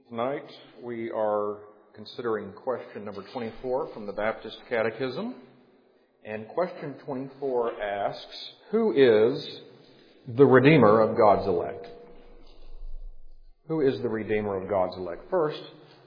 Tonight we are considering question number 24 from the Baptist Catechism. And question 24 asks, who is the Redeemer of God's elect? Who is the Redeemer of God's elect? First,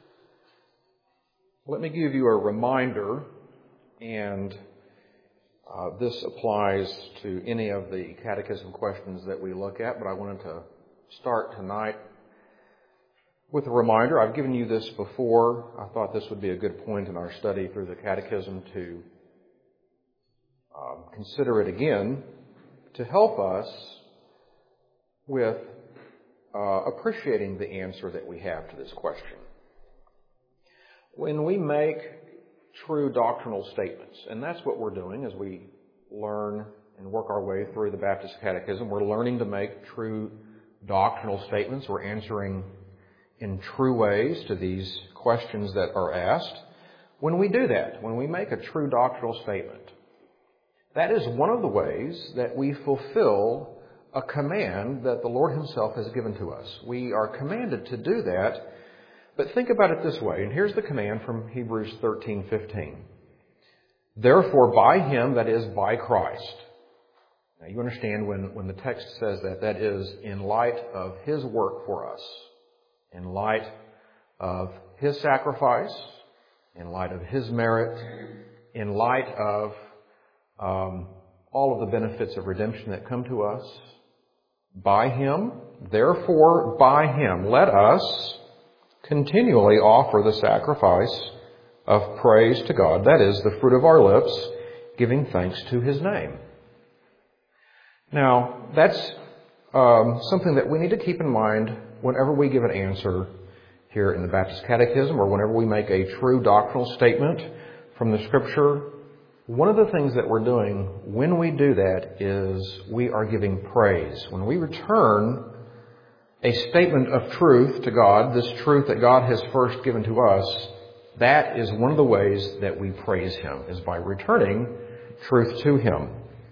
let me give you a reminder, and this applies to any of the catechism questions that we look at, but I wanted to start tonight with a reminder. I've given you this before. I thought this would be a good point in our study through the catechism to consider it again to help us with appreciating the answer that we have to this question. When we make true doctrinal statements, and that's what we're doing as we learn and work our way through the Baptist Catechism, we're learning to make true doctrinal statements. We're answering in true ways to these questions that are asked. When we do that, when we make a true doctrinal statement, that is one of the ways that we fulfill a command that the Lord Himself has given to us. We are commanded to do that, but think about it this way, and here's the command from Hebrews 13:15. Therefore, by Him, that is, by Christ. Now, you understand when the text says that, that is in light of His work for us, in light of His sacrifice, in light of His merit, in light of all of the benefits of redemption that come to us. By Him, therefore by Him, let us continually offer the sacrifice of praise to God, that is, the fruit of our lips, giving thanks to His name. Now, that's something that we need to keep in mind whenever we give an answer here in the Baptist Catechism, or whenever we make a true doctrinal statement from the Scripture. One of the things that we're doing when we do that is we are giving praise. When we return a statement of truth to God, this truth that God has first given to us, that is one of the ways that we praise Him, is by returning truth to Him.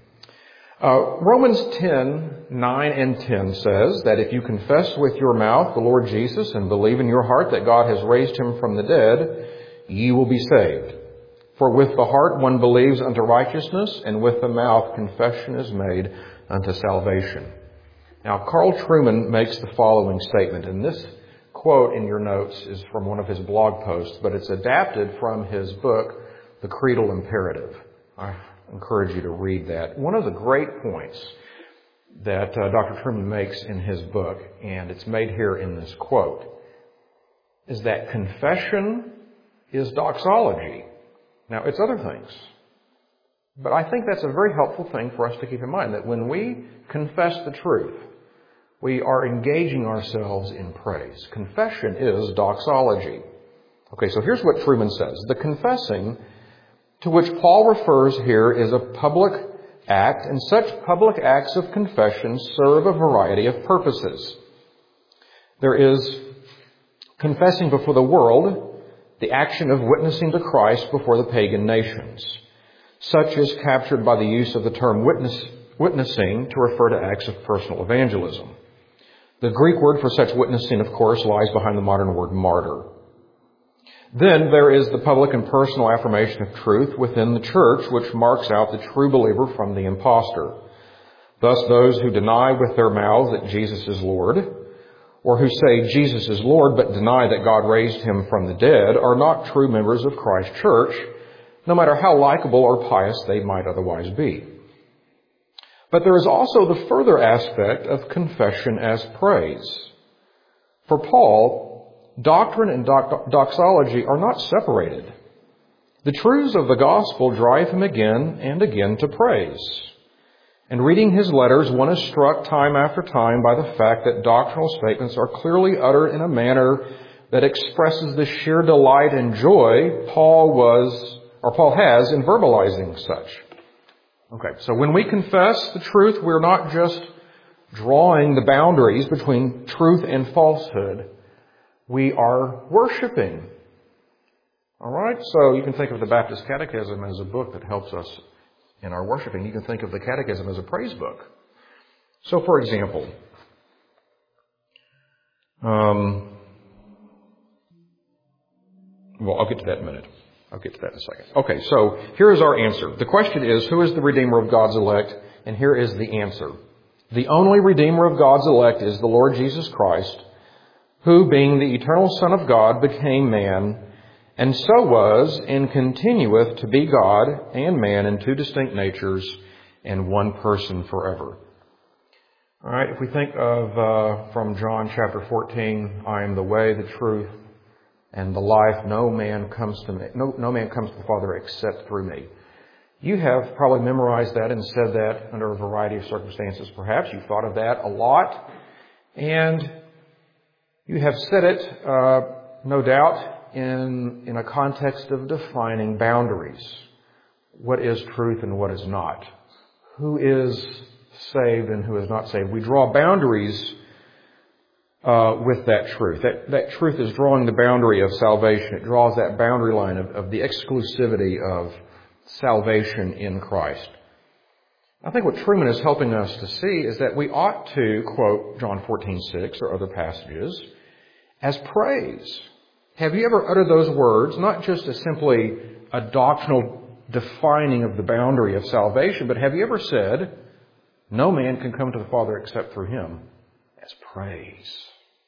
Romans 10:9 and 10 says that if you confess with your mouth the Lord Jesus and believe in your heart that God has raised Him from the dead, ye will be saved. For with the heart one believes unto righteousness, and with the mouth confession is made unto salvation. Now, Carl Trueman makes the following statement, and this quote in your notes is from one of his blog posts, but it's adapted from his book, The Creedal Imperative. I encourage you to read that. One of the great points that Dr. Trueman makes in his book, and it's made here in this quote, is that confession is doxology. Now, it's other things, but I think that's a very helpful thing for us to keep in mind, that when we confess the truth, we are engaging ourselves in praise. Confession is doxology. Okay, so here's what Trueman says. The confessing to which Paul refers here is a public act, and such public acts of confession serve a variety of purposes. There is confessing before the world, the action of witnessing to Christ before the pagan nations. Such is captured by the use of the term witnessing to refer to acts of personal evangelism. The Greek word for such witnessing, of course, lies behind the modern word martyr. Then there is the public and personal affirmation of truth within the church, which marks out the true believer from the impostor. Thus, those who deny with their mouths that Jesus is Lord, or who say Jesus is Lord but deny that God raised Him from the dead, are not true members of Christ's church, no matter how likable or pious they might otherwise be. But there is also the further aspect of confession as praise. For Paul, doctrine and doxology are not separated. The truths of the gospel drive him again and again to praise. And reading his letters, one is struck time after time by the fact that doctrinal statements are clearly uttered in a manner that expresses the sheer delight and joy Paul has in verbalizing such. Okay, so when we confess the truth, we're not just drawing the boundaries between truth and falsehood. We are worshiping. All right, so you can think of the Baptist Catechism as a book that helps us in our worshiping. You can think of the Catechism as a praise book. So, for example, Well, I'll get to that in a minute. I'll get to that in a second. Okay, so here is our answer. The question is, who is the Redeemer of God's elect? And here is the answer. The only Redeemer of God's elect is the Lord Jesus Christ, who, being the eternal Son of God, became man, and so was and continueth to be God and man in two distinct natures and one person forever. All right, if we think of from John chapter 14, I am the way, the truth, and the life. No man comes to me. No man comes to the Father except through me. You have probably memorized that and said that under a variety of circumstances. Perhaps you've thought of that a lot, and you have said it, no doubt, in a context of defining boundaries. What is truth and what is not? Who is saved and who is not saved? We draw boundaries with that truth. That truth is drawing the boundary of salvation. It draws that boundary line of the exclusivity of salvation in Christ. I think what Truman is helping us to see is that we ought to quote John 14:6 or other passages as praise. Have you ever uttered those words, not just as simply a doctrinal defining of the boundary of salvation, but have you ever said, no man can come to the Father except through him, as praise,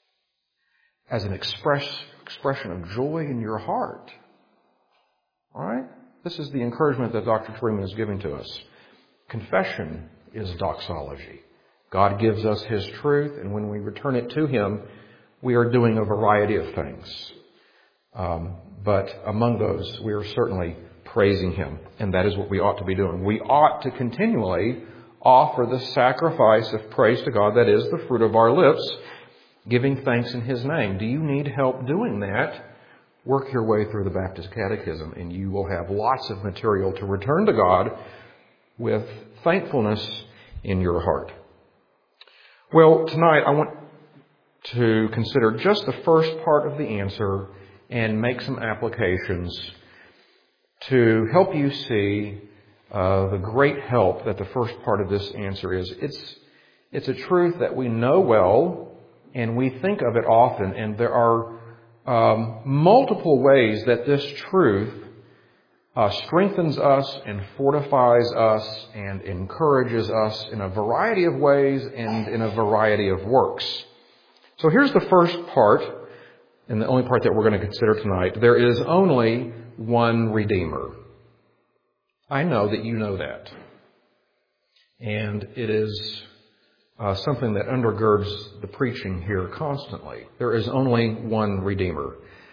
as an expression of joy in your heart? All right? This is the encouragement that Dr. Truman is giving to us. Confession is doxology. God gives us His truth, and when we return it to Him, we are doing a variety of things. But among those, we are certainly praising Him, and that is what we ought to be doing. We ought to continually offer the sacrifice of praise to God, that is the fruit of our lips, giving thanks in His name. Do you need help doing that? Work your way through the Baptist Catechism, and you will have lots of material to return to God with thankfulness in your heart. Well, tonight I want to consider just the first part of the answer and make some applications to help you see the great help that the first part of this answer is. It's a truth that we know well and we think of it often, and there are multiple ways that this truth strengthens us and fortifies us and encourages us in a variety of ways and in a variety of works. So here's the first part, and the only part that we're going to consider tonight. There is only one Redeemer. I know that you know that. And it is something that undergirds the preaching here constantly. There is only one Redeemer.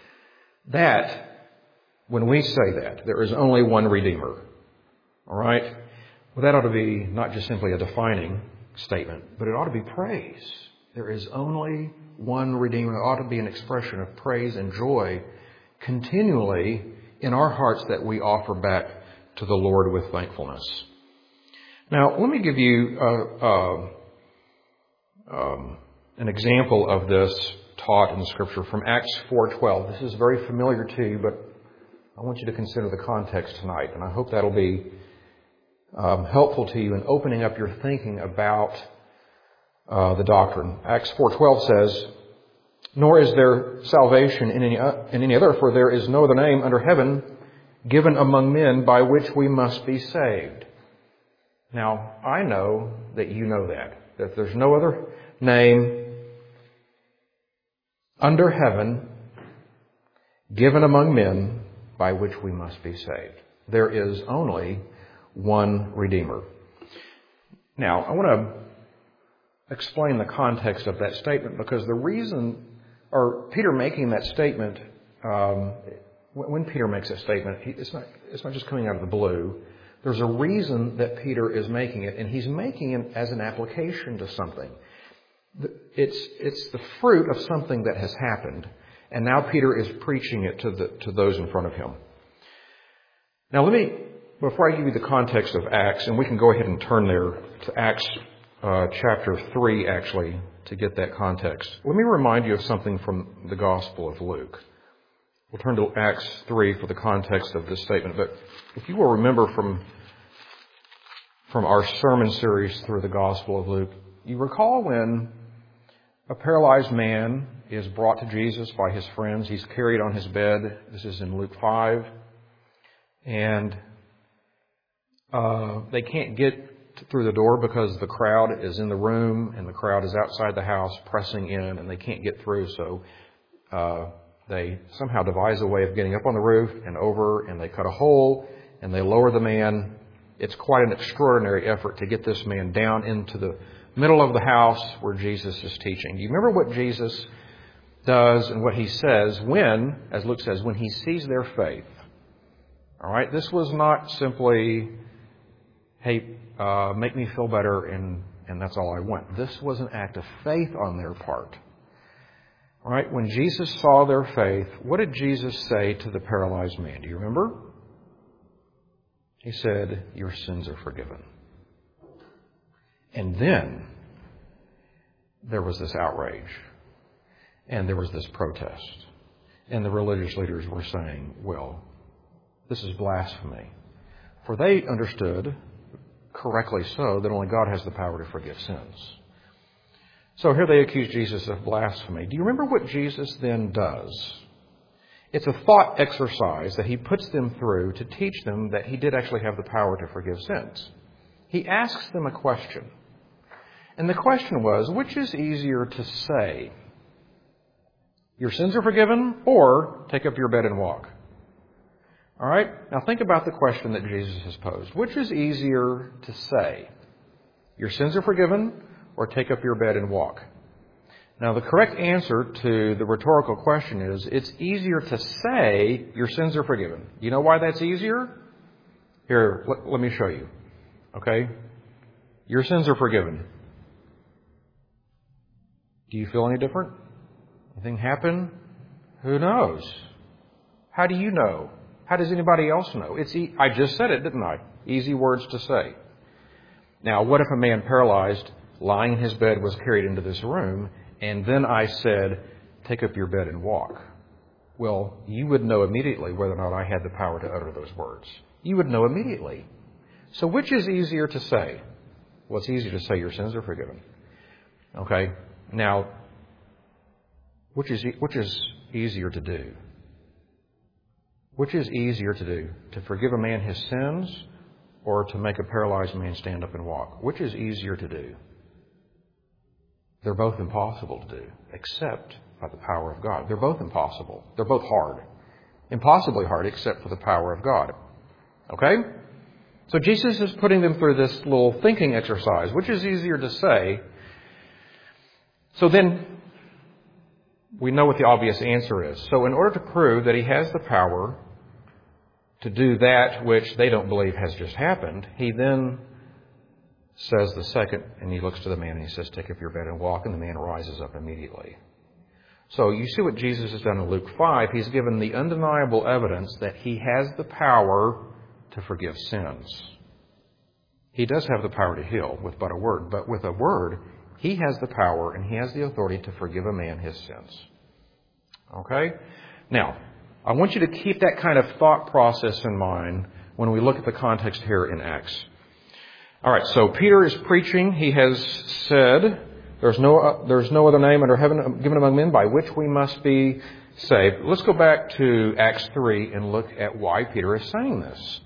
When we say that, there is only one Redeemer. All right? Well, that ought to be not just simply a defining statement, but it ought to be praise. There is only one Redeemer. It ought to be an expression of praise and joy continually in our hearts that we offer back to the Lord with thankfulness. Now, let me give you an example of this taught in the Scripture from Acts 4:12. This is very familiar to you, but I want you to consider the context tonight, and I hope that'll be helpful to you in opening up your thinking about the doctrine. Acts 4:12 says, "Nor is there salvation in any other, for there is no other name under heaven given among men by which we must be saved." Now, I know that you know that there's no other name under heaven given among men by which we must be saved. There is only one Redeemer. Now, I want to explain the context of that statement, because the reason, or Peter making that statement, when Peter makes that statement, it's not just coming out of the blue. There's a reason that Peter is making it, and he's making it as an application to something. It's the fruit of something that has happened, and now Peter is preaching it to those in front of him. Now, before I give you the context of Acts, and we can go ahead and turn there to Acts chapter 3, actually, to get that context. Let me remind you of something from the Gospel of Luke. We'll turn to Acts 3 for the context of this statement. But if you will remember from our sermon series through the Gospel of Luke, you recall when A paralyzed man is brought to Jesus by his friends. He's carried on his bed. This is in Luke 5. And they can't get through the door because the crowd is in the room and the crowd is outside the house pressing in, and they can't get through. So they somehow devise a way of getting up on the roof and over, and they cut a hole and they lower the man. It's quite an extraordinary effort to get this man down into the middle of the house where Jesus is teaching. Do you remember what Jesus does and what he says when, as Luke says, when he sees their faith? All right, this was not simply, hey, make me feel better and that's all I want. This was an act of faith on their part. All right, when Jesus saw their faith, what did Jesus say to the paralyzed man? Do you remember? He said, your sins are forgiven. And then there was this outrage and there was this protest. And the religious leaders were saying, well, this is blasphemy. For they understood, correctly so, that only God has the power to forgive sins. So here they accuse Jesus of blasphemy. Do you remember what Jesus then does? It's a thought exercise that he puts them through to teach them that he did actually have the power to forgive sins. He asks them a question. And the question was, which is easier to say? Your sins are forgiven, or take up your bed and walk? All right? Now think about the question that Jesus has posed. Which is easier to say? Your sins are forgiven, or take up your bed and walk? Now the correct answer to the rhetorical question is, it's easier to say your sins are forgiven. You know why that's easier? Here, let me show you. Okay? Your sins are forgiven. Do you feel any different? Anything happen? Who knows? How do you know? How does anybody else know? I just said it, didn't I? Easy words to say. Now, what if a man paralyzed, lying in his bed, was carried into this room, and then I said, take up your bed and walk? Well, you would know immediately whether or not I had the power to utter those words. You would know immediately. So which is easier to say? Well, it's easier to say your sins are forgiven. Okay? Now, which is easier to do? Which is easier to do? To forgive a man his sins or to make a paralyzed man stand up and walk? Which is easier to do? They're both impossible to do, except by the power of God. They're both impossible. They're both hard. Impossibly hard, except for the power of God. Okay? So Jesus is putting them through this little thinking exercise. Which is easier to say? So then we know what the obvious answer is. So in order to prove that he has the power to do that which they don't believe has just happened, he then says the second, and he looks to the man and he says, take up your bed and walk, and the man rises up immediately. So you see what Jesus has done in Luke 5. He's given the undeniable evidence that he has the power to forgive sins. He does have the power to heal with but a word, but with a word, he has the power and he has the authority to forgive a man his sins. Okay? Now, I want you to keep that kind of thought process in mind when we look at the context here in Acts. All right, so Peter is preaching. He has said, there's no other name under heaven given among men by which we must be saved. Let's go back to Acts 3 and look at why Peter is saying this.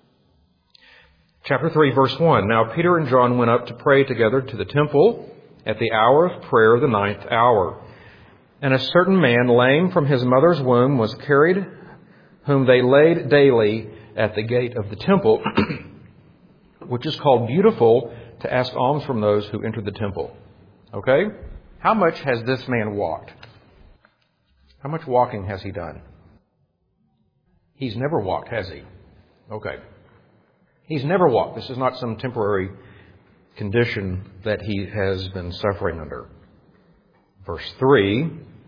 Chapter 3, verse 1. Now Peter and John went up to pray together to the temple at the hour of prayer, the 9th hour. And a certain man, lame from his mother's womb, was carried, whom they laid daily at the gate of the temple, which is called Beautiful, to ask alms from those who entered the temple. Okay? How much has this man walked? How much walking has he done? He's never walked, has he? Okay. He's never walked. This is not some temporary condition that he has been suffering under. Verse 3,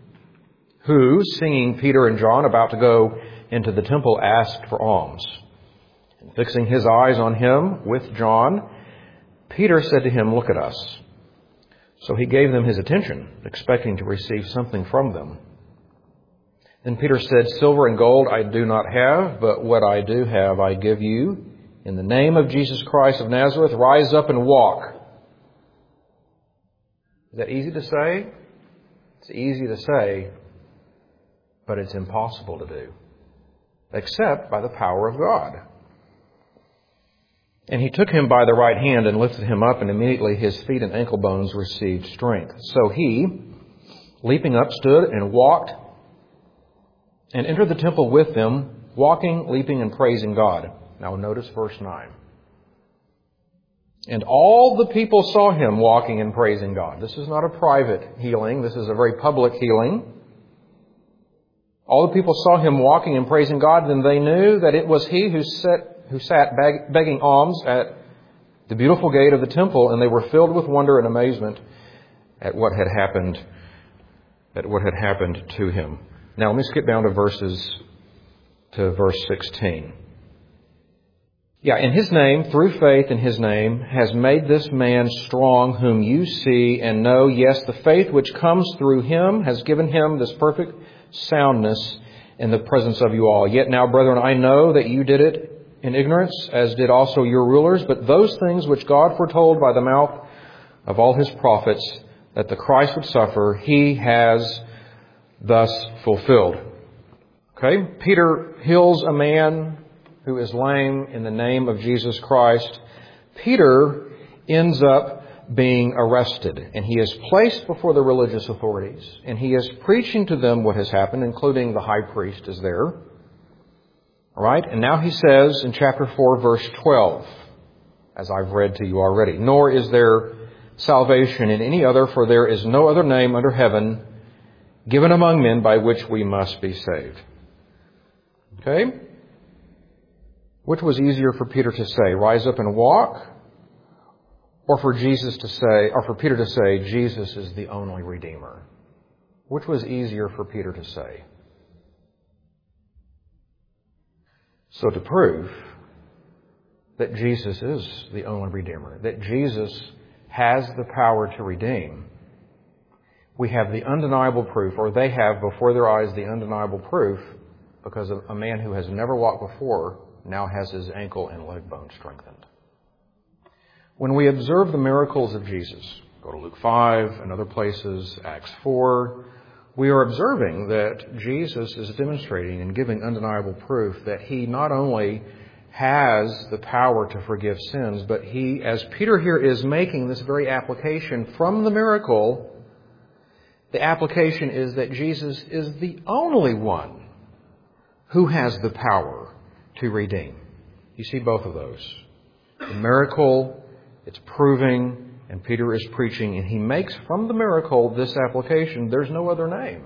who, seeing Peter and John about to go into the temple, asked for alms. And fixing his eyes on him with John, Peter said to him, look at us. So he gave them his attention, expecting to receive something from them. Then Peter said, silver and gold I do not have, but what I do have I give you. In the name of Jesus Christ of Nazareth, rise up and walk. Is that easy to say? It's easy to say, but it's impossible to do, except by the power of God. And he took him by the right hand and lifted him up, and immediately his feet and ankle bones received strength. So he, leaping up, stood and walked and entered the temple with them, walking, leaping, and praising God. Now notice verse 9. And all the people saw him walking and praising God. This is not a private healing. This is a very public healing. All the people saw him walking and praising God. Then they knew that it was he who sat begging alms at the beautiful gate of the temple, and they were filled with wonder and amazement at what had happened to him. Now let me skip down to verse 16. In his name, through faith in his name, has made this man strong whom you see and know. Yes, the faith which comes through him has given him this perfect soundness in the presence of you all. Yet now, brethren, I know that you did it in ignorance, as did also your rulers. But those things which God foretold by the mouth of all his prophets, that the Christ would suffer, he has thus fulfilled. Okay, Peter heals a man who is lame in the name of Jesus Christ. Peter ends up being arrested, and he is placed before the religious authorities, and he is preaching to them what has happened, including the high priest is there. All right, and now he says in chapter 4, verse 12, as I've read to you already, nor is there salvation in any other, for there is no other name under heaven given among men by which we must be saved. Okay? Which was easier for Peter to say, rise up and walk, or for Peter to say, Jesus is the only Redeemer? Which was easier for Peter to say? So to prove that Jesus is the only Redeemer, that Jesus has the power to redeem, we have the undeniable proof, or they have before their eyes the undeniable proof, because a man who has never walked before now has his ankle and leg bone strengthened. When we observe the miracles of Jesus, go to Luke 5 and other places, Acts 4, we are observing that Jesus is demonstrating and giving undeniable proof that he not only has the power to forgive sins, but he, as Peter here is making this very application from the miracle, the application is that Jesus is the only one who has the power to redeem. You see both of those. The miracle, it's proving, and Peter is preaching, and he makes from the miracle this application: there's no other name.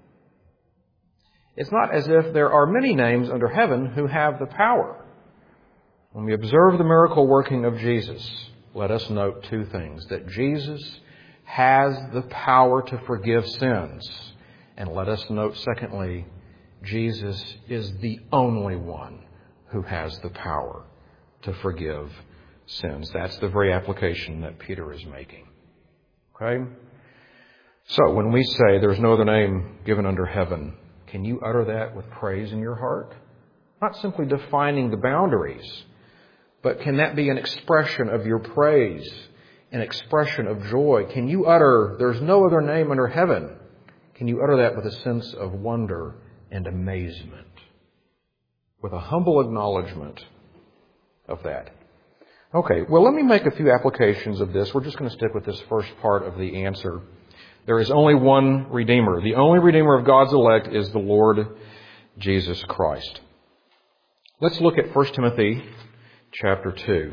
It's not as if there are many names under heaven who have the power. When we observe the miracle working of Jesus, let us note two things: that Jesus has the power to forgive sins, and let us note, secondly, Jesus is the only one who has the power to forgive sins. That's the very application that Peter is making. Okay? So when we say there's no other name given under heaven, can you utter that with praise in your heart? Not simply defining the boundaries, but can that be an expression of your praise, an expression of joy? Can you utter, there's no other name under heaven? Can you utter that with a sense of wonder and amazement, with a humble acknowledgement of that? Okay, well, let me make a few applications of this. We're just going to stick with this first part of the answer. There is only one Redeemer. The only Redeemer of God's elect is the Lord Jesus Christ. Let's look at 1 Timothy chapter 2.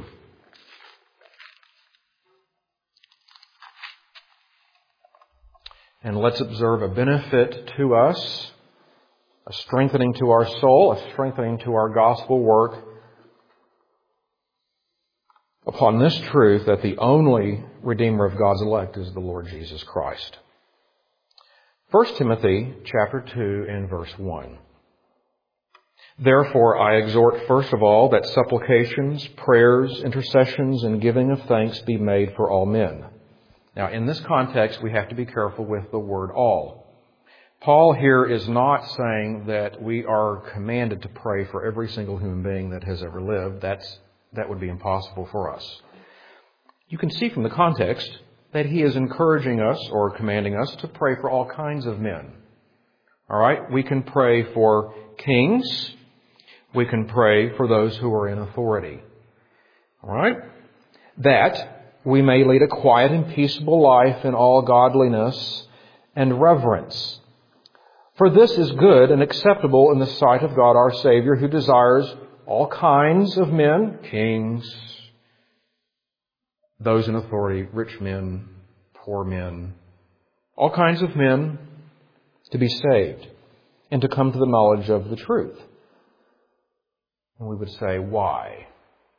And let's observe a benefit to us, a strengthening to our soul, a strengthening to our gospel work upon this truth that the only Redeemer of God's elect is the Lord Jesus Christ. 1 Timothy chapter 2 and verse 1. Therefore I exhort first of all that supplications, prayers, intercessions, and giving of thanks be made for all men. Now in this context we have to be careful with the word all. Paul here is not saying that we are commanded to pray for every single human being that has ever lived. That would be impossible for us. You can see from the context that he is encouraging us or commanding us to pray for all kinds of men. All right? We can pray for kings. We can pray for those who are in authority. All right? That we may lead a quiet and peaceable life in all godliness and reverence. For this is good and acceptable in the sight of God our Savior, who desires all kinds of men, kings, those in authority, rich men, poor men, all kinds of men to be saved and to come to the knowledge of the truth. And we would say, why?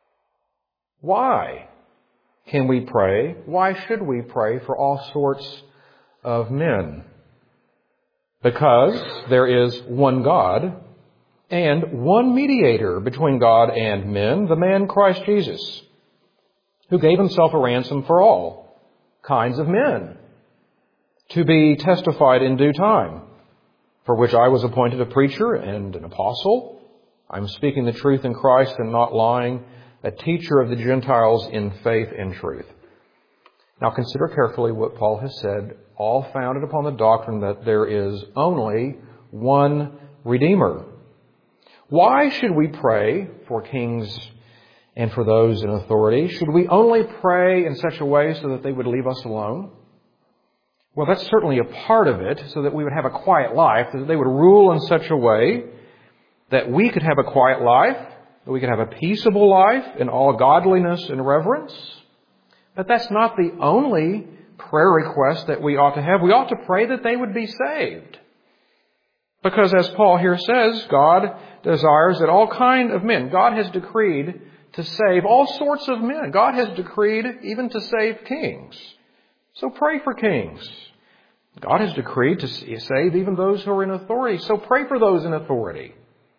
Why can we pray? Why should we pray for all sorts of men? Because there is one God and one mediator between God and men, the man Christ Jesus, who gave himself a ransom for all kinds of men, to be testified in due time, for which I was appointed a preacher and an apostle. I'm speaking the truth in Christ and not lying, a teacher of the Gentiles in faith and truth. Now consider carefully what Paul has said, all founded upon the doctrine that there is only one Redeemer. Why should we pray for kings and for those in authority? Should we only pray in such a way so that they would leave us alone? Well, that's certainly a part of it, so that we would have a quiet life, that they would rule in such a way that we could have a quiet life, that we could have a peaceable life in all godliness and reverence. But that's not the only prayer request that we ought to have. We ought to pray that they would be saved. Because as Paul here says, God desires that all kind of men, God has decreed to save all sorts of men. God has decreed even to save kings. So pray for kings. God has decreed to save even those who are in authority. So pray for those in authority.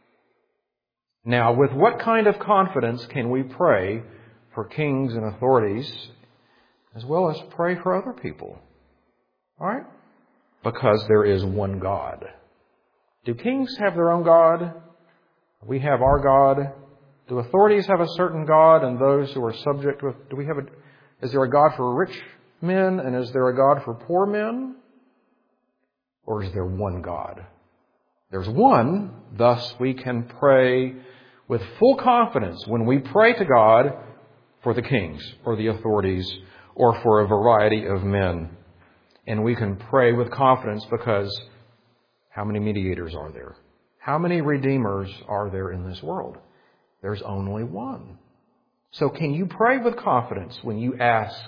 Now, with what kind of confidence can we pray for kings and authorities as well as pray for other people? All right? Because there is one God. Do kings have their own God? We have our God. Do authorities have a certain God, and those who are subject with, is there a God for rich men, and is there a God for poor men? Or is there one God? There's one, thus we can pray with full confidence when we pray to God for the kings or the authorities or for a variety of men. And we can pray with confidence because how many mediators are there? How many redeemers are there in this world? There's only one. So can you pray with confidence when you ask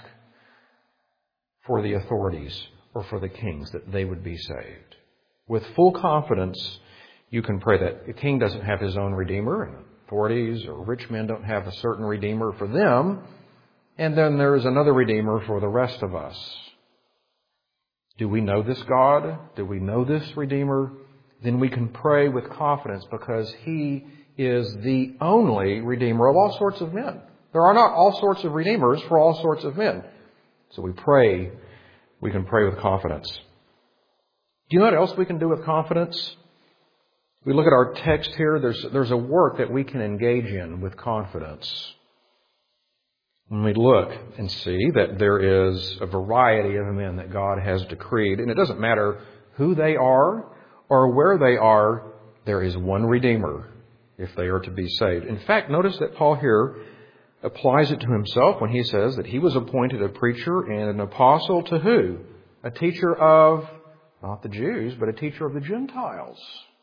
for the authorities or for the kings that they would be saved? With full confidence, you can pray that the king doesn't have his own redeemer, and authorities or rich men don't have a certain redeemer for them, and then there is another redeemer for the rest of us. Do we know this God? Do we know this Redeemer? Then we can pray with confidence because He is the only Redeemer of all sorts of men. There are not all sorts of Redeemers for all sorts of men. So we can pray with confidence. Do you know what else we can do with confidence? We look at our text here, there's a work that we can engage in with confidence. When we look and see that there is a variety of men that God has decreed, and it doesn't matter who they are or where they are, there is one Redeemer if they are to be saved. In fact, notice that Paul here applies it to himself when he says that he was appointed a preacher and an apostle to who? A teacher of, not the Jews, but a teacher of the Gentiles.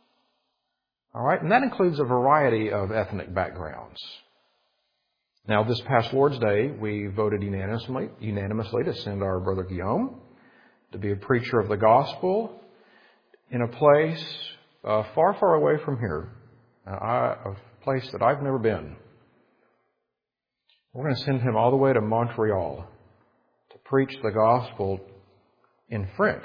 All right, and that includes a variety of ethnic backgrounds. Now, this past Lord's Day, we voted unanimously to send our brother Guillaume to be a preacher of the gospel in a place far, far away from here, a place that I've never been. We're going to send him all the way to Montreal to preach the gospel in French.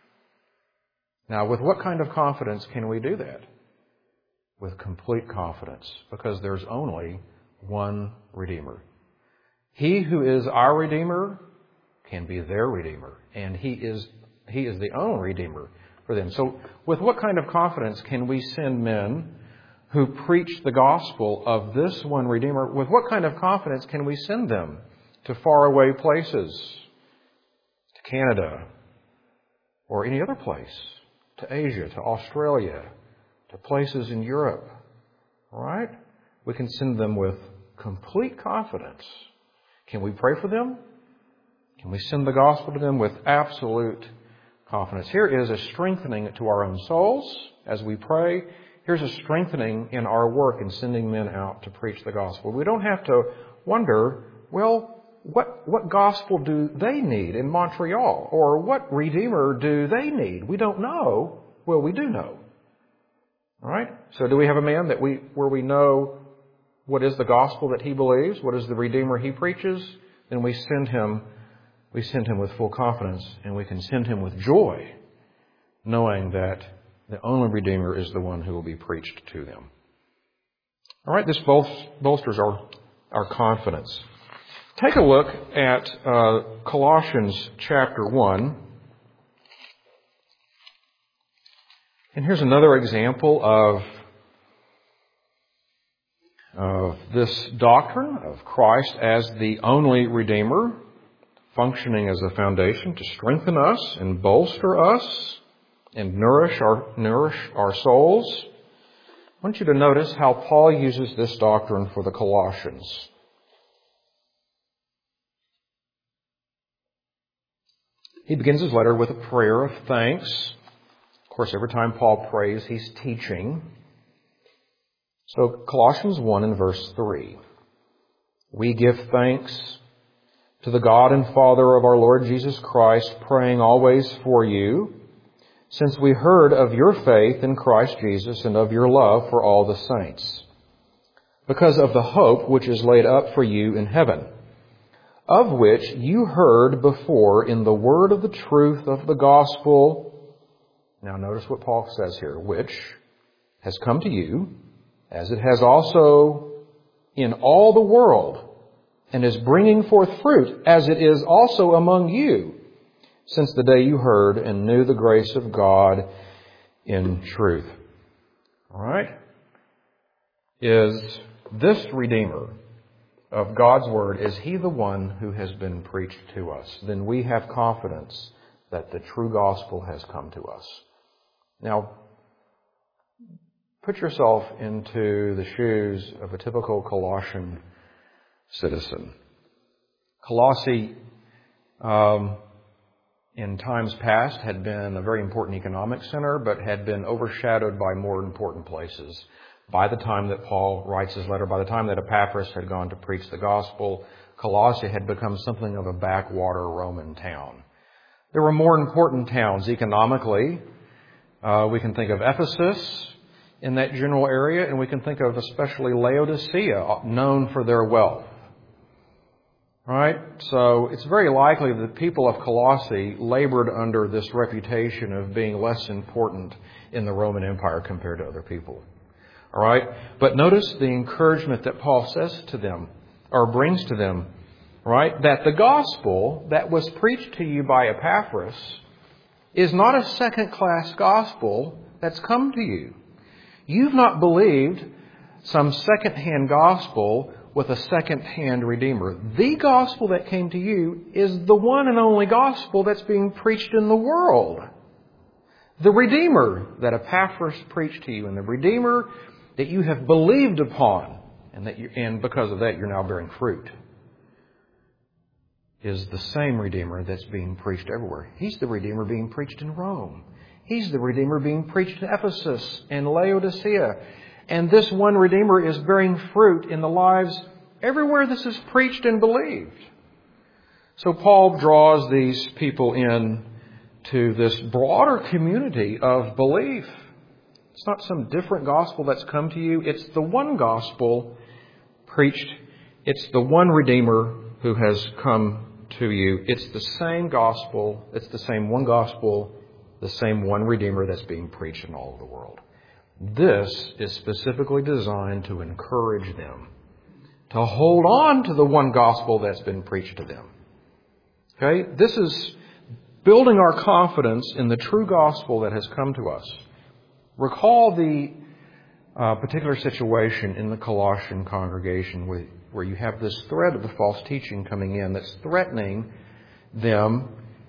Now, with what kind of confidence can we do that? With complete confidence, because there's only one Redeemer. He who is our Redeemer can be their Redeemer, and He is the only Redeemer for them. So with what kind of confidence can we send men who preach the gospel of this one Redeemer? With what kind of confidence can we send them to faraway places to Canada, or any other place, to Asia, to Australia, to places in Europe, all right? We can send them with complete confidence. Can we pray for them? Can we send the gospel to them with absolute confidence? Here is a strengthening to our own souls as we pray. Here's a strengthening in our work in sending men out to preach the gospel. We don't have to wonder, well, what gospel do they need in Montreal? Or what Redeemer do they need? We don't know. Well, we do know. All right? So do we have a man where we know what is the gospel that he believes? What is the Redeemer he preaches? Then we send him with full confidence, and we can send him with joy, knowing that the only Redeemer is the one who will be preached to them. All right, this bolsters our confidence. Take a look at Colossians chapter 1. And here's another example of this doctrine of Christ as the only Redeemer, functioning as a foundation to strengthen us and bolster us and nourish our souls. I want you to notice how Paul uses this doctrine for the Colossians. He begins his letter with a prayer of thanks. Of course, every time Paul prays, he's teaching. So Colossians 1 and verse 3. We give thanks to the God and Father of our Lord Jesus Christ, praying always for you, since we heard of your faith in Christ Jesus and of your love for all the saints, because of the hope which is laid up for you in heaven, of which you heard before in the word of the truth of the gospel. Now notice what Paul says here, which has come to you, as it has also in all the world, and is bringing forth fruit, as it is also among you, since the day you heard and knew the grace of God in truth. All right? Is this Redeemer of God's Word, is He the one who has been preached to us? Then we have confidence that the true gospel has come to us. Now, put yourself into the shoes of a typical Colossian citizen. Colossae, in times past, had been a very important economic center, but had been overshadowed by more important places. By the time that Paul writes his letter, by the time that Epaphras had gone to preach the gospel, Colossae had become something of a backwater Roman town. There were more important towns economically. We can think of Ephesus in that general area, and we can think of especially Laodicea, known for their wealth. Right? So it's very likely that the people of Colossae labored under this reputation of being less important in the Roman Empire compared to other people. All right? But notice the encouragement that Paul says to them, or brings to them, right? That the gospel that was preached to you by Epaphras is not a second-class gospel that's come to you. You've not believed some second-hand gospel with a second-hand Redeemer. The gospel that came to you is the one and only gospel that's being preached in the world. The Redeemer that Epaphras preached to you, and the Redeemer that you have believed upon, and because of that you're now bearing fruit, is the same Redeemer that's being preached everywhere. He's the Redeemer being preached in Rome. He's the Redeemer being preached in Ephesus and Laodicea. And this one Redeemer is bearing fruit in the lives everywhere this is preached and believed. So Paul draws these people in to this broader community of belief. It's not some different gospel that's come to you. It's the one gospel preached. It's the one Redeemer who has come to you. It's the same gospel. It's the same one gospel, the same one Redeemer that's being preached in all of the world. This is specifically designed to encourage them to hold on to the one gospel that's been preached to them. Okay? This is building our confidence in the true gospel that has come to us. Recall the particular situation in the Colossian congregation where you have this thread of the false teaching coming in that's threatening them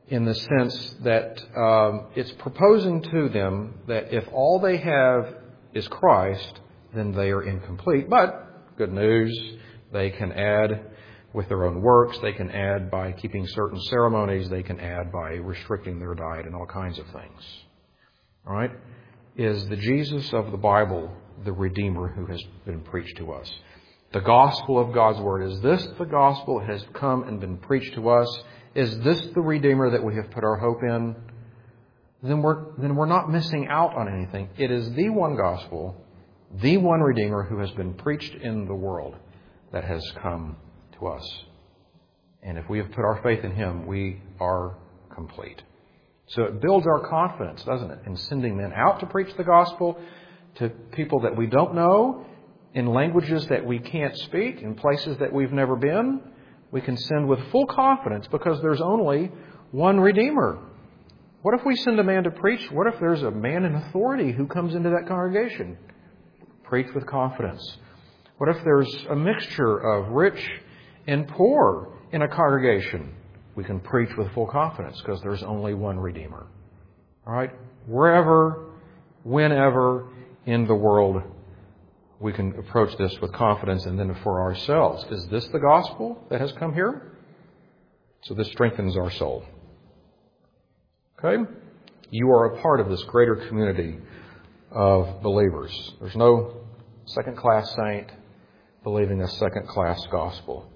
in the sense that it's proposing to them that if all they have is Christ, then they are incomplete. But, good news, they can add with their own works, they can add by keeping certain ceremonies, they can add by restricting their diet and all kinds of things. All right? Is the Jesus of the Bible the Redeemer who has been preached to us? The gospel of God's Word. Is this the gospel that has come and been preached to us? Is this the Redeemer that we have put our hope in? Then we're not missing out on anything. It is the one gospel, the one Redeemer who has been preached in the world that has come to us. And if we have put our faith in Him, we are complete. So it builds our confidence, doesn't it, in sending men out to preach the gospel to people that we don't know, in languages that we can't speak, in places that we've never been. We can send with full confidence because there's only one Redeemer. What if we send a man to preach? What if there's a man in authority who comes into that congregation? Preach with confidence. What if there's a mixture of rich and poor in a congregation? We can preach with full confidence because there's only one Redeemer. All right? Wherever, whenever in the world, we can approach this with confidence. And then for ourselves, is this the gospel that has come here? So this strengthens our soul. Okay? You are a part of this greater community of believers. There's no second-class saint believing a second-class gospel.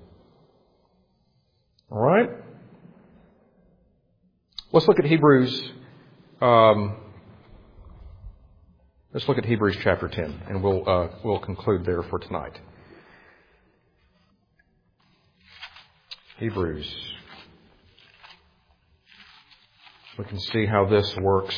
All right? Let's look at Hebrews. Let's look at Hebrews chapter 10, and we'll conclude there for tonight. Hebrews. We can see how this works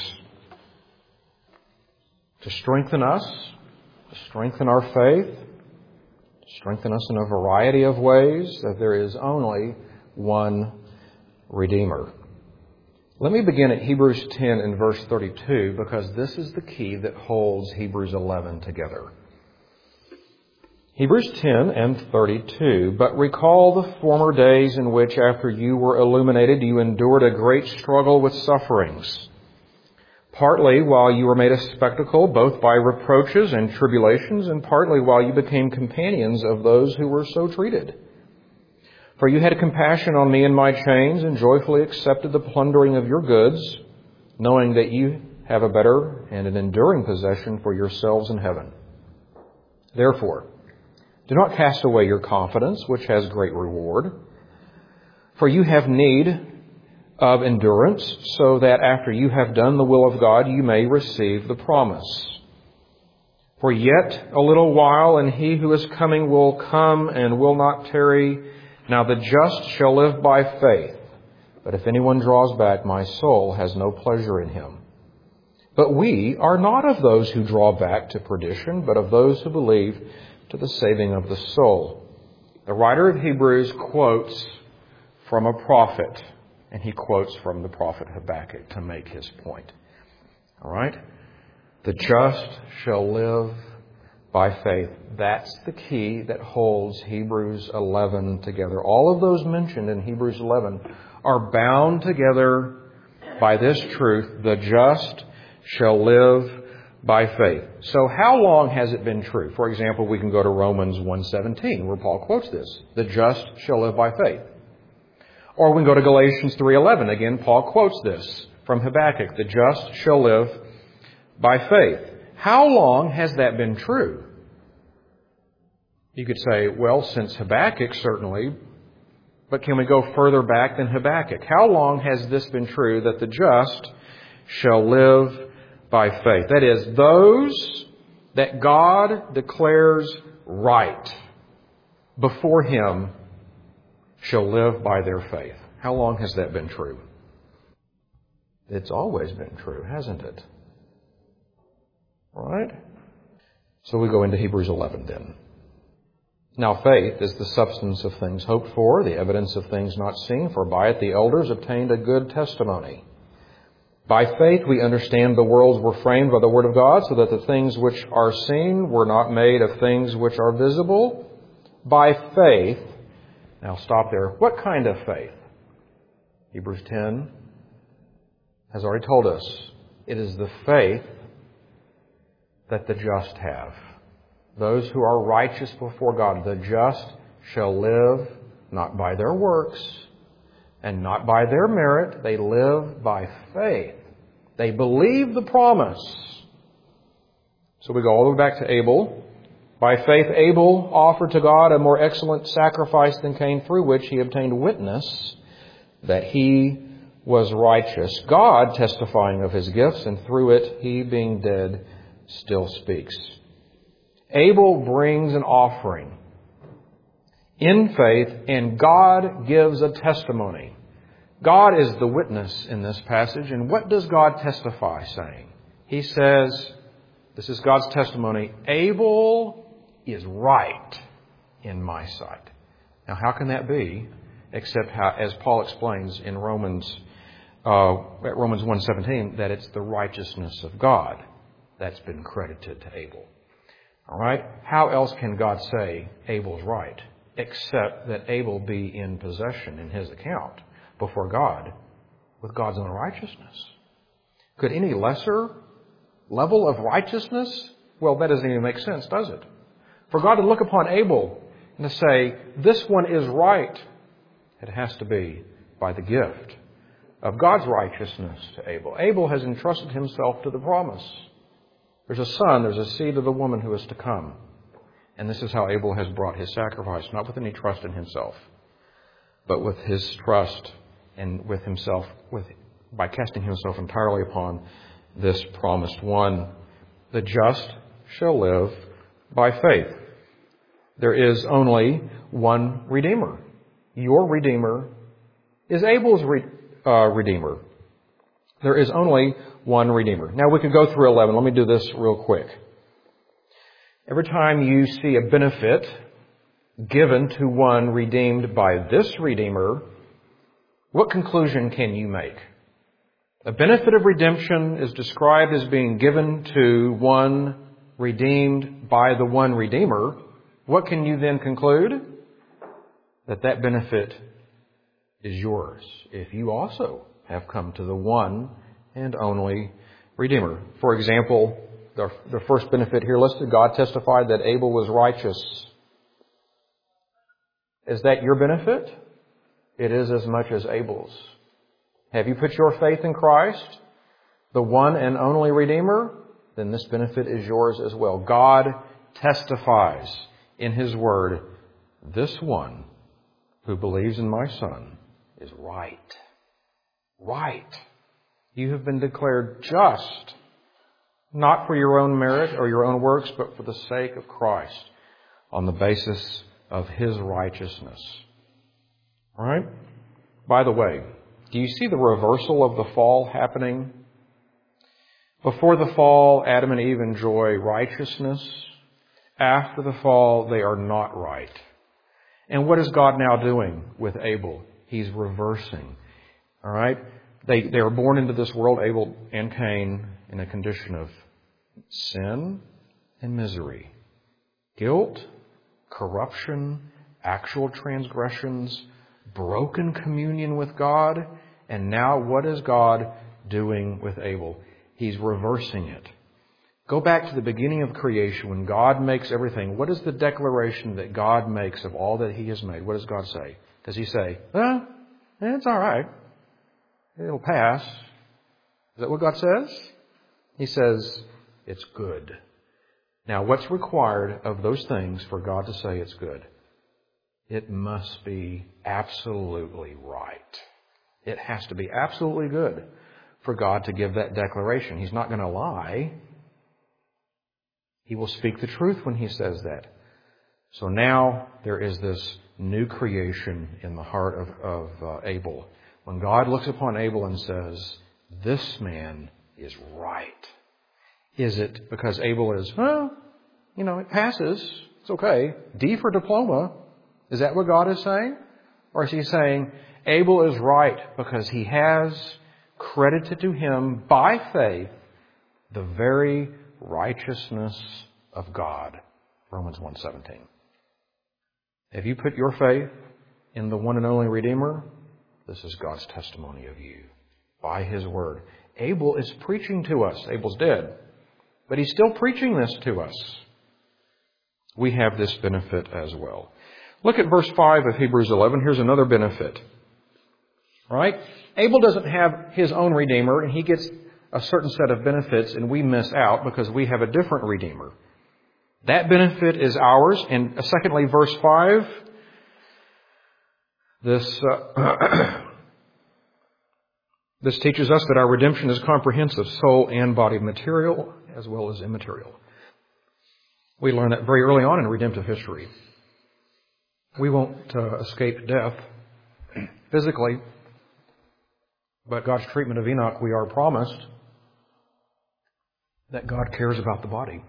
to strengthen us, to strengthen our faith, to strengthen us in a variety of ways, that there is only one Redeemer. Let me begin at Hebrews 10 and verse 32, because this is the key that holds Hebrews 11 together. Hebrews 10 and 32, "But recall the former days in which, after you were illuminated, you endured a great struggle with sufferings, partly while you were made a spectacle, both by reproaches and tribulations, and partly while you became companions of those who were so treated. For you had compassion on me in my chains, and joyfully accepted the plundering of your goods, knowing that you have a better and an enduring possession for yourselves in heaven. Therefore, do not cast away your confidence, which has great reward. For you have need of endurance, so that after you have done the will of God, you may receive the promise. For yet a little while, and he who is coming will come and will not tarry. Now the just shall live by faith. But if anyone draws back, my soul has no pleasure in him. But we are not of those who draw back to perdition, but of those who believe to the saving of the soul." The writer of Hebrews quotes from a prophet, and he quotes from the prophet Habakkuk to make his point. All right? The just shall live by faith. That's the key that holds Hebrews 11 together. All of those mentioned in Hebrews 11 are bound together by this truth: the just shall live by faith. So how long has it been true? For example, we can go to Romans 1:17, where Paul quotes this: the just shall live by faith. Or we can go to Galatians 3:11. Again, Paul quotes this from Habakkuk: the just shall live by faith. How long has that been true? You could say, well, since Habakkuk, certainly. But can we go further back than Habakkuk? How long has this been true, that the just shall live by faith? That is, those that God declares right before Him shall live by their faith. How long has that been true? It's always been true, hasn't it? All right? So we go into Hebrews 11 then. "Now faith is the substance of things hoped for, the evidence of things not seen, for by it the elders obtained a good testimony. By faith we understand the worlds were framed by the word of God, so that the things which are seen were not made of things which are visible. By faith," now stop there. What kind of faith? Hebrews 10 has already told us it is the faith that the just have. Those who are righteous before God, the just shall live not by their works and not by their merit. They live by faith. They believe the promise. So we go all the way back to Abel. By faith, Abel offered to God a more excellent sacrifice than Cain, through which he obtained witness that he was righteous, God testifying of his gifts, and through it, he being dead still speaks. Abel brings an offering in faith, and God gives a testimony. God is the witness in this passage, and what does God testify, saying? He says, this is God's testimony, Abel is right in my sight. Now, how can that be? Except how, as Paul explains in Romans 1:17, that it's the righteousness of God that's been credited to Abel. All right? How else can God say Abel's right, except that Abel be in possession in his account before God with God's own righteousness? Could any lesser level of righteousness? Well, that doesn't even make sense, does it? For God to look upon Abel and to say, this one is right, it has to be by the gift of God's righteousness to Abel. Abel has entrusted himself to the promise. There's a son, there's a seed of the woman who is to come. And this is how Abel has brought his sacrifice, not with any trust in himself, but with his trust and with himself, by casting himself entirely upon this promised one. The just shall live by faith. There is only one Redeemer. Your Redeemer is Abel's Redeemer. There is only one Redeemer. Now we could go through 11. Let me do this real quick. Every time you see a benefit given to one redeemed by this Redeemer, what conclusion can you make? The benefit of redemption is described as being given to one redeemed by the one Redeemer. What can you then conclude? That benefit is yours if you also have come to the one and only Redeemer. For example, the first benefit here listed, God testified that Abel was righteous. Is that your benefit? It is as much as Abel's. Have you put your faith in Christ, the one and only Redeemer? Then this benefit is yours as well. God testifies in His Word, this one who believes in my Son is right. Right. You have been declared just, not for your own merit or your own works, but for the sake of Christ, on the basis of His righteousness. All right? By the way, do you see the reversal of the fall happening? Before the fall, Adam and Eve enjoy righteousness. After the fall, they are not right. And what is God now doing with Abel? He's reversing. All right? They were born into this world, Abel and Cain, in a condition of sin and misery. Guilt, corruption, actual transgressions, broken communion with God. And now what is God doing with Abel? He's reversing it. Go back to the beginning of creation when God makes everything. What is the declaration that God makes of all that He has made? What does God say? Does He say, well, it's all right. It'll pass. Is that what God says? He says, it's good. Now, what's required of those things for God to say it's good? It must be absolutely right. It has to be absolutely good for God to give that declaration. He's not going to lie. He will speak the truth when He says that. So now there is this new creation in the heart of Abel. When God looks upon Abel and says, this man is right. Is it because Abel is, it passes. It's okay. D for diploma. Is that what God is saying? Or is He saying, Abel is right because he has credited to him by faith the very righteousness of God. Romans 1:17. Have you put your faith in the one and only Redeemer? This is God's testimony of you by His Word. Abel is preaching to us. Abel's dead. But he's still preaching this to us. We have this benefit as well. Look at verse 5 of Hebrews 11. Here's another benefit. Right? Abel doesn't have his own Redeemer, and he gets a certain set of benefits, and we miss out because we have a different Redeemer. That benefit is ours. And secondly, verse 5, this teaches us that our redemption is comprehensive, soul and body, material as well as immaterial. We learn that very early on in redemptive history. We won't escape death physically, but God's treatment of Enoch, we are promised that God cares about the body.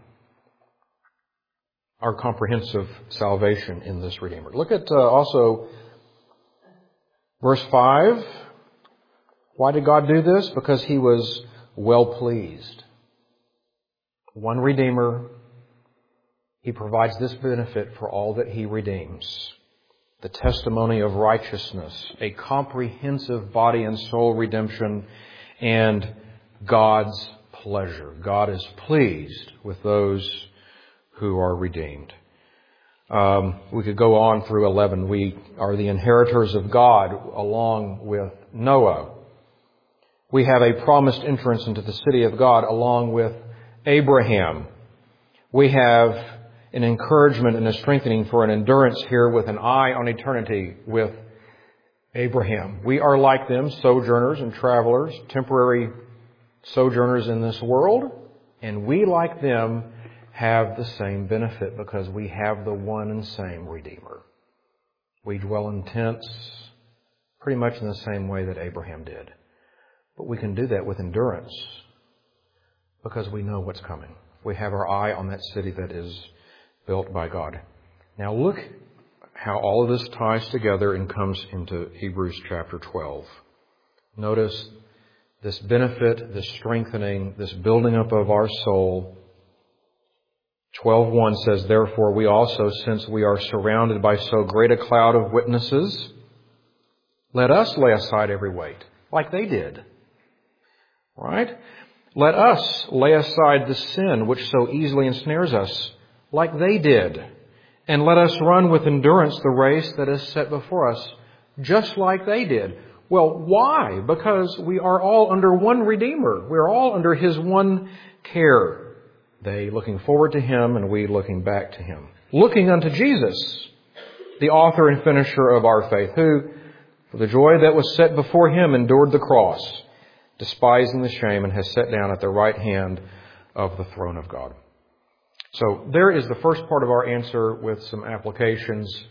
Our comprehensive salvation in this Redeemer. Look at also verse 5. Why did God do this? Because He was well pleased. One Redeemer. He provides this benefit for all that He redeems. The testimony of righteousness, a comprehensive body and soul redemption, and God's pleasure. God is pleased with those who are redeemed. We could go on through 11. We are the inheritors of God along with Noah. We have a promised entrance into the city of God along with Abraham. We have an encouragement and a strengthening for an endurance here with an eye on eternity with Abraham. We are like them, sojourners and travelers, temporary sojourners in this world, and we, like them, have the same benefit because we have the one and same Redeemer. We dwell in tents pretty much in the same way that Abraham did. But we can do that with endurance because we know what's coming. We have our eye on that city that is built by God. Now look how all of this ties together and comes into Hebrews chapter 12. Notice this benefit, this strengthening, this building up of our soul. 12:1 says, "Therefore we also, since we are surrounded by so great a cloud of witnesses, let us lay aside every weight," like they did. Right? "Let us lay aside the sin which so easily ensnares us, like they did. And let us run with endurance the race that is set before us, just like they did." Well, why? Because we are all under one Redeemer. We are all under His one care. They looking forward to Him and we looking back to Him. Looking unto Jesus, the author and finisher of our faith, who, for the joy that was set before Him, endured the cross, despising the shame, and has sat down at the right hand of the throne of God. So there is the first part of our answer with some applications.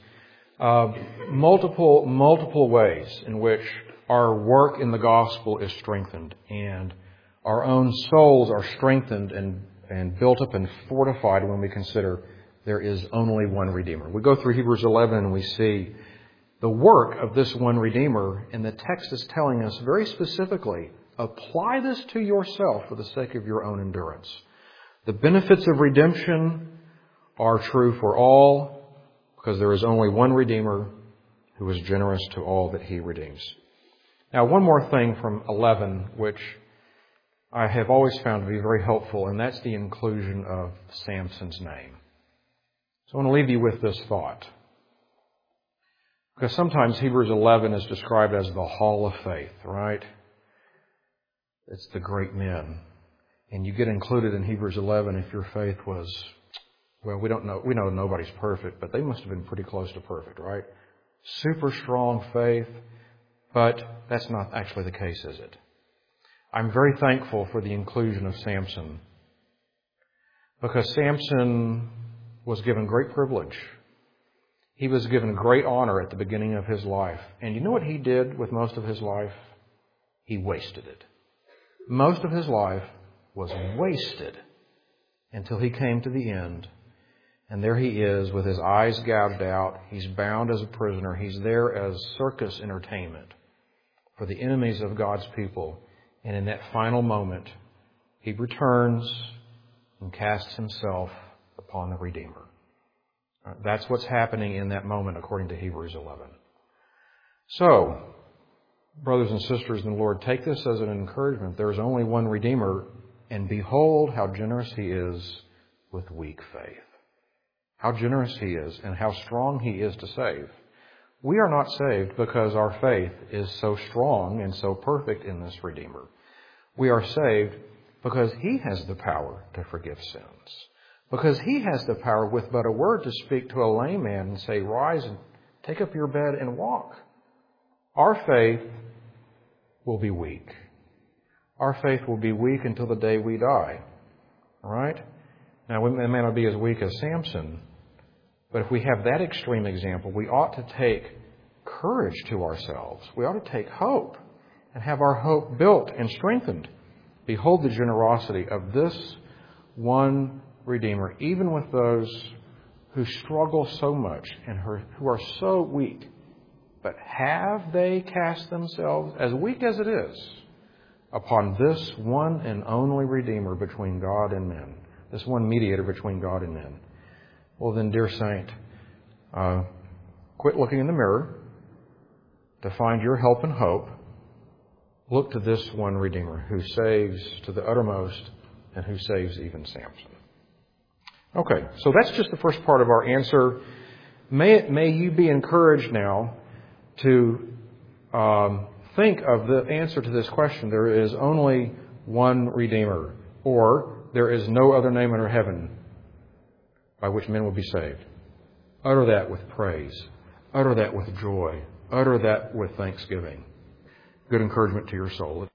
Multiple ways in which our work in the gospel is strengthened and our own souls are strengthened and built up and fortified when we consider there is only one Redeemer. We go through Hebrews 11 and we see the work of this one Redeemer, and the text is telling us very specifically, apply this to yourself for the sake of your own endurance. The benefits of redemption are true for all because there is only one Redeemer who is generous to all that He redeems. Now, one more thing from 11, which I have always found to be very helpful, and that's the inclusion of Samson's name. So I want to leave you with this thought. Because sometimes Hebrews 11 is described as the hall of faith, right? It's the great men. And you get included in Hebrews 11 if your faith was, well, we know nobody's perfect, but they must have been pretty close to perfect, right? Super strong faith, but that's not actually the case, is it? I'm very thankful for the inclusion of Samson, because Samson was given great privilege. He was given great honor at the beginning of his life. And you know what he did with most of his life? He wasted it. Most of his life was wasted until he came to the end. And there he is with his eyes gouged out. He's bound as a prisoner. He's there as circus entertainment for the enemies of God's people. And in that final moment, he returns and casts himself upon the Redeemer. That's what's happening in that moment according to Hebrews 11. So, brothers and sisters in the Lord, take this as an encouragement. There is only one Redeemer, and behold how generous He is with weak faith. How generous He is and how strong He is to save. We are not saved because our faith is so strong and so perfect in this Redeemer. We are saved because He has the power to forgive sins. Because He has the power with but a word to speak to a lame man and say, rise and take up your bed and walk. Our faith will be weak. Our faith will be weak until the day we die. All right? Now, we may not be as weak as Samson, but if we have that extreme example, we ought to take courage to ourselves. We ought to take hope and have our hope built and strengthened. Behold the generosity of this one Redeemer, even with those who struggle so much and who are so weak. But have they cast themselves, as weak as it is, upon this one and only Redeemer between God and men, this one mediator between God and men? Well then, dear saint, quit looking in the mirror to find your help and hope. Look to this one Redeemer who saves to the uttermost and who saves even Samson. Okay, so that's just the first part of our answer. May you be encouraged now to think of the answer to this question. There is only one Redeemer, or there is no other name under heaven by which men will be saved. Utter that with praise. Utter that with joy. Utter that with thanksgiving. Good encouragement to your soul.